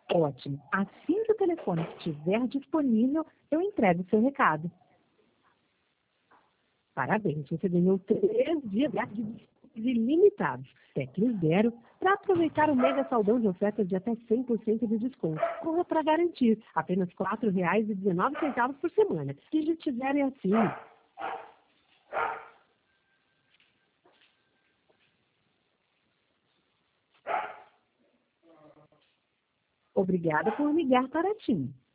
Ótimo. Assim que o telefone estiver disponível, eu entrego o seu recado. Parabéns, você ganhou 3 dias de descontos ilimitados, Tecno Zero, para aproveitar o mega saldão de ofertas de até 100% de desconto. Corra para garantir, apenas R$ 4,19 por semana. Digite Zero e assine. Obrigada por ligar para a TIM.